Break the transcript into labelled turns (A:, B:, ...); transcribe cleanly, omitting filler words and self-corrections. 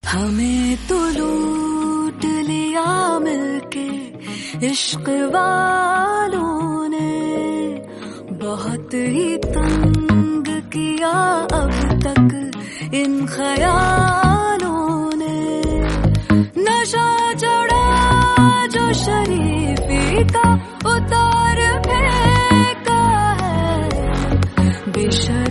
A: हमें तो लूट लिया मिलके इश्क वालों ने, बहुत ही तंग किया अब तक इन ख्यालों ने। नशा चढ़ा जो शरीफी का उतार फेंका है, बेशर्म